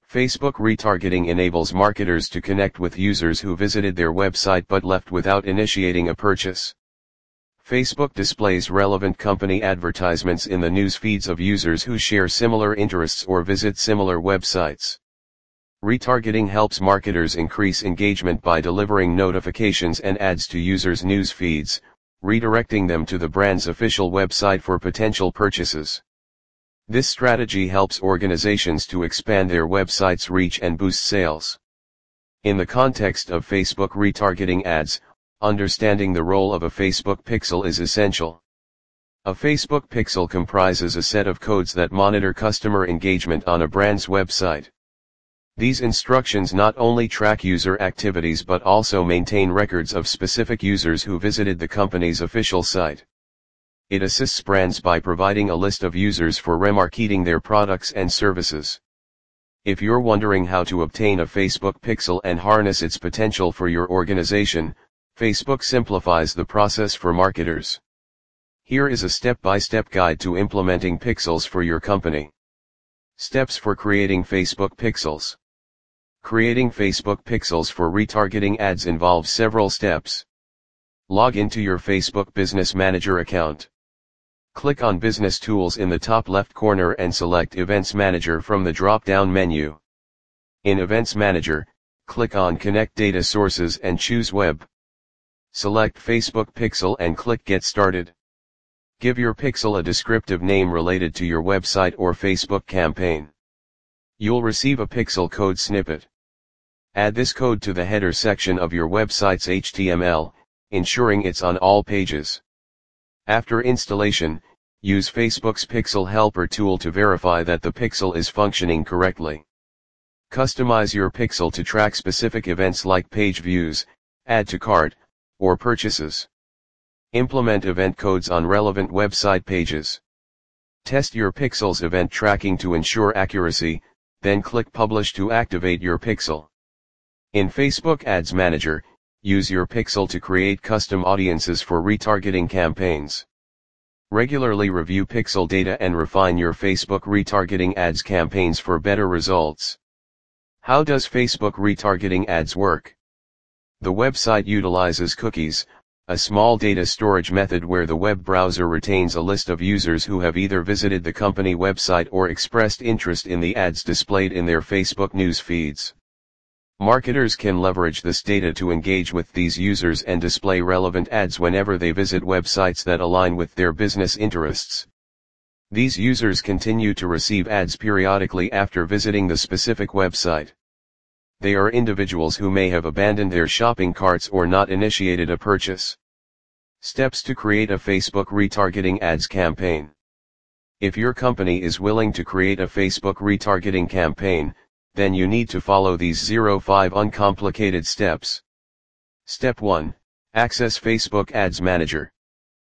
Facebook retargeting enables marketers to connect with users who visited their website but left without initiating a purchase. Facebook displays relevant company advertisements in the news feeds of users who share similar interests or visit similar websites. Retargeting helps marketers increase engagement by delivering notifications and ads to users' news feeds, redirecting them to the brand's official website for potential purchases. This strategy helps organizations to expand their website's reach and boost sales. In the context of Facebook retargeting ads, understanding the role of a Facebook pixel is essential. A Facebook pixel comprises a set of codes that monitor customer engagement on a brand's website. These instructions not only track user activities but also maintain records of specific users who visited the company's official site. It assists brands by providing a list of users for remarketing their products and services. If you're wondering how to obtain a Facebook pixel and harness its potential for your organization, Facebook simplifies the process for marketers. Here is a step-by-step guide to implementing pixels for your company. Steps for creating Facebook pixels. Creating Facebook pixels for retargeting ads involves several steps. Log into your Facebook Business Manager account. Click on Business Tools in the top left corner and select Events Manager from the drop-down menu. In Events Manager, click on Connect Data Sources and choose Web. Select Facebook Pixel and click Get Started. Give your pixel a descriptive name related to your website or Facebook campaign. You'll receive a pixel code snippet. Add this code to the header section of your website's HTML, ensuring it's on all pages. After installation, use Facebook's Pixel Helper tool to verify that the pixel is functioning correctly. Customize your pixel to track specific events like page views, add to cart, or purchases. Implement event codes on relevant website pages. Test your pixel's event tracking to ensure accuracy, then click Publish to activate your pixel. In Facebook Ads Manager, use your pixel to create custom audiences for retargeting campaigns. Regularly review pixel data and refine your Facebook retargeting ads campaigns for better results. How does Facebook retargeting ads work? The website utilizes cookies, a small data storage method where the web browser retains a list of users who have either visited the company website or expressed interest in the ads displayed in their Facebook news feeds. Marketers can leverage this data to engage with these users and display relevant ads whenever they visit websites that align with their business interests. These users continue to receive ads periodically after visiting the specific website. They are individuals who may have abandoned their shopping carts or not initiated a purchase. Steps to create a Facebook retargeting ads campaign. If your company is willing to create a Facebook retargeting campaign, then you need to follow these 5 uncomplicated steps. Step 1. Access Facebook Ads Manager.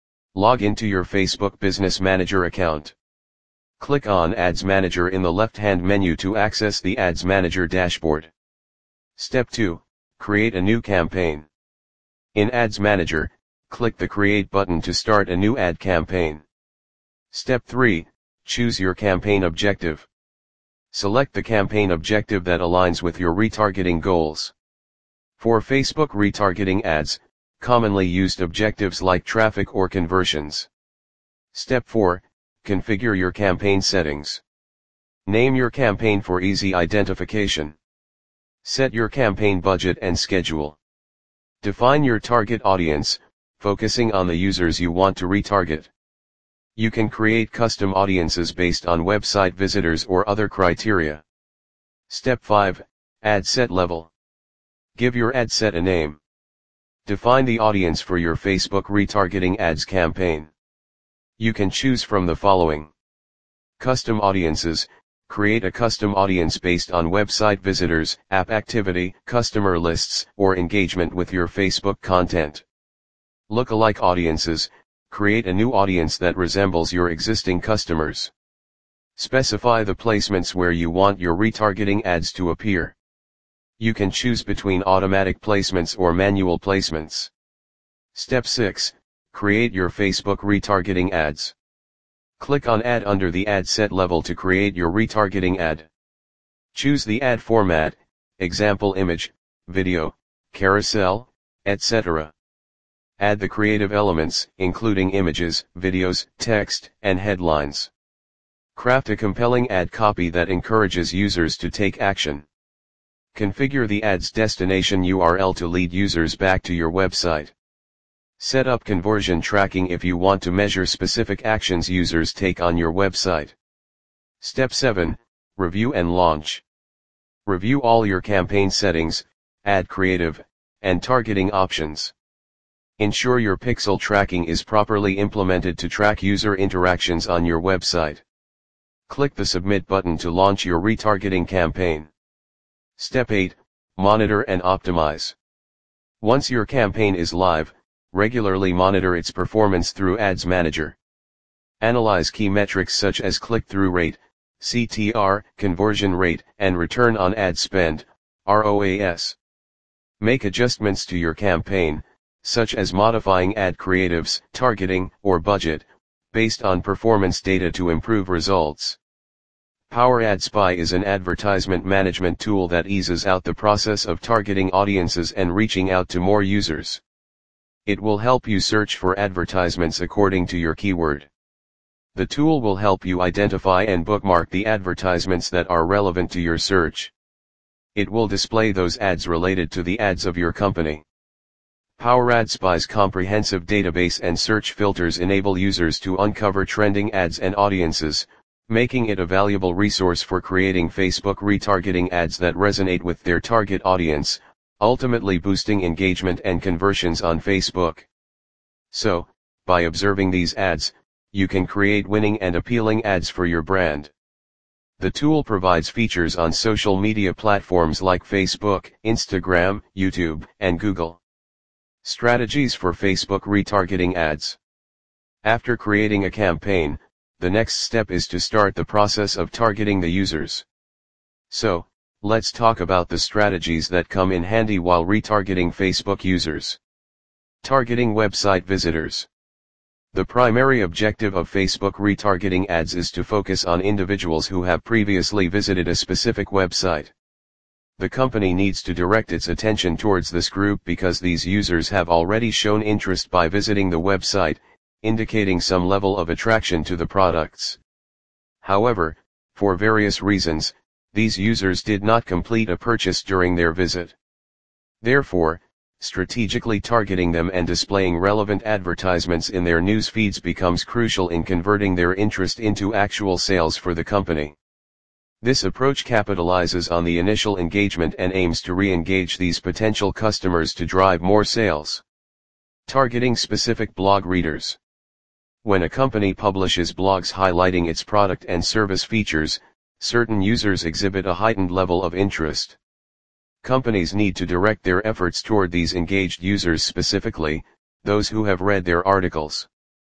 Log into your Facebook Business Manager account. Click on Ads Manager in the left-hand menu to access the Ads Manager dashboard. Step 2. Create a new campaign. In Ads Manager, click the Create button to start a new ad campaign. Step 3. Choose your campaign objective. Select the campaign objective that aligns with your retargeting goals. For Facebook retargeting ads, commonly used objectives like traffic or conversions. Step 4. Configure your campaign settings. Name your campaign for easy identification. Set your campaign budget and schedule. Define your target audience, focusing on the users you want to retarget. You can create custom audiences based on website visitors or other criteria. Step 5. Ad set level. Give your ad set a name. Define the audience for your Facebook retargeting ads campaign. You can choose from the following. Custom audiences. Create a custom audience based on website visitors, app activity, customer lists, or engagement with your Facebook content. Lookalike audiences. Create a new audience that resembles your existing customers. Specify the placements where you want your retargeting ads to appear. You can choose between automatic placements or manual placements. Step 6. Create your Facebook retargeting ads. Click on Add under the ad set level to create your retargeting ad. Choose the ad format, example image, video, carousel, etc. Add the creative elements, including images, videos, text, and headlines. Craft a compelling ad copy that encourages users to take action. Configure the ad's destination URL to lead users back to your website. Set up conversion tracking if you want to measure specific actions users take on your website. Step 7. Review and launch. Review all your campaign settings, ad creative, and targeting options. Ensure your pixel tracking is properly implemented to track user interactions on your website. Click the Submit button to launch your retargeting campaign. Step 8. Monitor and optimize. Once your campaign is live, regularly monitor its performance through Ads Manager. Analyze key metrics such as click-through rate, CTR, conversion rate, and return on ad spend, ROAS. Make adjustments to your campaign, such as modifying ad creatives, targeting, or budget, based on performance data to improve results. Power Ad Spy is an advertisement management tool that eases out the process of targeting audiences and reaching out to more users. It will help you search for advertisements according to your keyword. The tool will help you identify and bookmark the advertisements that are relevant to your search. It will display those ads related to the ads of your company. Power Ad Spy's comprehensive database and search filters enable users to uncover trending ads and audiences, making it a valuable resource for creating Facebook retargeting ads that resonate with their target audience, ultimately boosting engagement and conversions on Facebook. So, by observing these ads, you can create winning and appealing ads for your brand. The tool provides features on social media platforms like Facebook, Instagram, YouTube, and Google. Strategies for Facebook retargeting ads. After creating a campaign, the next step is to start the process of targeting the users. So, let's talk about the strategies that come in handy while retargeting Facebook users. Targeting website visitors. The primary objective of Facebook retargeting ads is to focus on individuals who have previously visited a specific website. The company needs to direct its attention towards this group because these users have already shown interest by visiting the website, indicating some level of attraction to the products. However, for various reasons, these users did not complete a purchase during their visit. Therefore, strategically targeting them and displaying relevant advertisements in their news feeds becomes crucial in converting their interest into actual sales for the company. This approach capitalizes on the initial engagement and aims to re-engage these potential customers to drive more sales. Targeting specific blog readers. When a company publishes blogs highlighting its product and service features, certain users exhibit a heightened level of interest. Companies need to direct their efforts toward these engaged users specifically, those who have read their articles.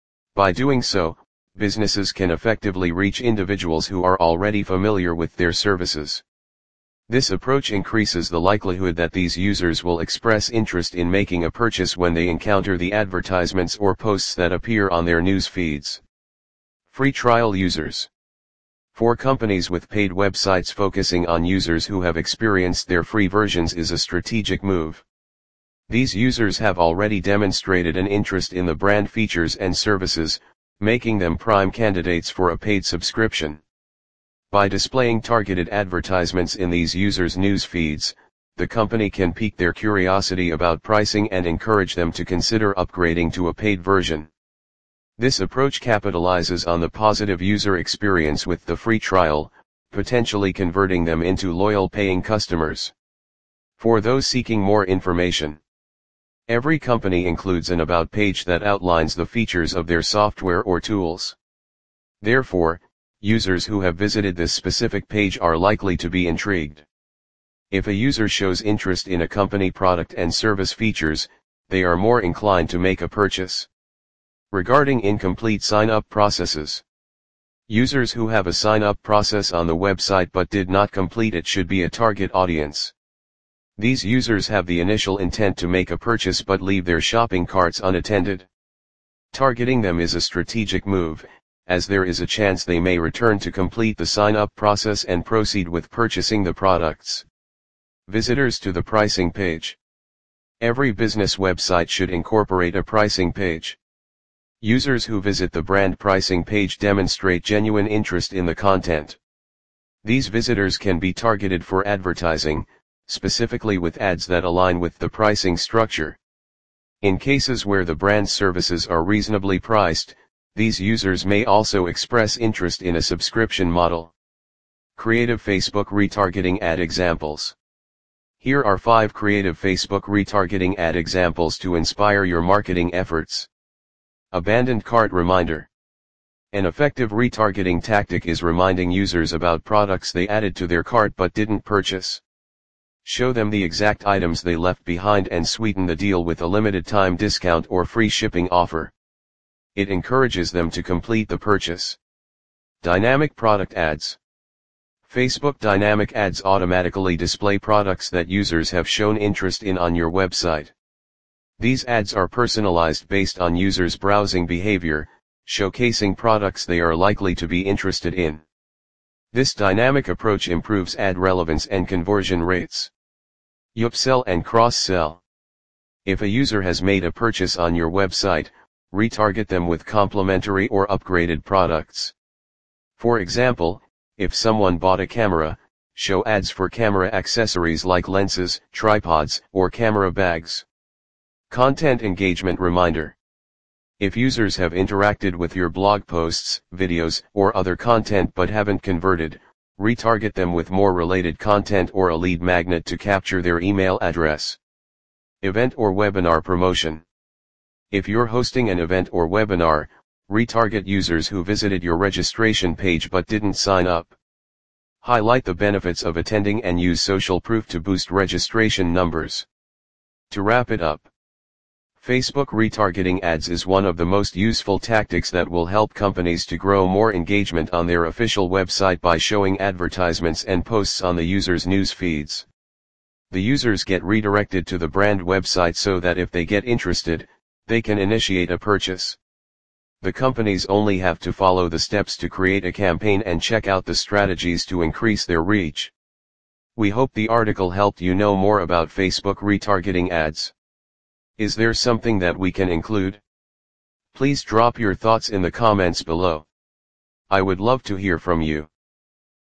By doing so, businesses can effectively reach individuals who are already familiar with their services. This approach increases the likelihood that these users will express interest in making a purchase when they encounter the advertisements or posts that appear on their news feeds. Free trial users. For companies with paid websites, focusing on users who have experienced their free versions is a strategic move. These users have already demonstrated an interest in the brand features and services, making them prime candidates for a paid subscription. By displaying targeted advertisements in these users' news feeds, the company can pique their curiosity about pricing and encourage them to consider upgrading to a paid version. This approach capitalizes on the positive user experience with the free trial, potentially converting them into loyal paying customers. For those seeking more information, every company includes an About page that outlines the features of their software or tools. Therefore, users who have visited this specific page are likely to be intrigued. If a user shows interest in a company product and service features, they are more inclined to make a purchase. Regarding incomplete sign-up processes. Users who have a sign-up process on the website but did not complete it should be a target audience. These users have the initial intent to make a purchase but leave their shopping carts unattended. Targeting them is a strategic move, as there is a chance they may return to complete the sign-up process and proceed with purchasing the products. Visitors to the pricing page. Every business website should incorporate a pricing page. Users who visit the brand pricing page demonstrate genuine interest in the content. These visitors can be targeted for advertising, specifically with ads that align with the pricing structure. In cases where the brand's services are reasonably priced, these users may also express interest in a subscription model. Creative Facebook retargeting ad examples. Here are 5 creative Facebook retargeting ad examples to inspire your marketing efforts. Abandoned cart reminder. An effective retargeting tactic is reminding users about products they added to their cart but didn't purchase. Show them the exact items they left behind and sweeten the deal with a limited time discount or free shipping offer. It encourages them to complete the purchase. Dynamic product ads. Facebook dynamic ads automatically display products that users have shown interest in on your website. These ads are personalized based on users' browsing behavior, showcasing products they are likely to be interested in. This dynamic approach improves ad relevance and conversion rates. Upsell and cross-sell. If a user has made a purchase on your website, retarget them with complementary or upgraded products. For example, if someone bought a camera, show ads for camera accessories like lenses, tripods, or camera bags. Content engagement reminder. If users have interacted with your blog posts, videos, or other content but haven't converted, retarget them with more related content or a lead magnet to capture their email address. Event or webinar promotion. If you're hosting an event or webinar, retarget users who visited your registration page but didn't sign up. Highlight the benefits of attending and use social proof to boost registration numbers. To wrap it up, Facebook retargeting ads is one of the most useful tactics that will help companies to grow more engagement on their official website by showing advertisements and posts on the users' news feeds. The users get redirected to the brand website so that if they get interested, they can initiate a purchase. The companies only have to follow the steps to create a campaign and check out the strategies to increase their reach. We hope the article helped you know more about Facebook retargeting ads. Is there something that we can include? Please drop your thoughts in the comments below. I would love to hear from you.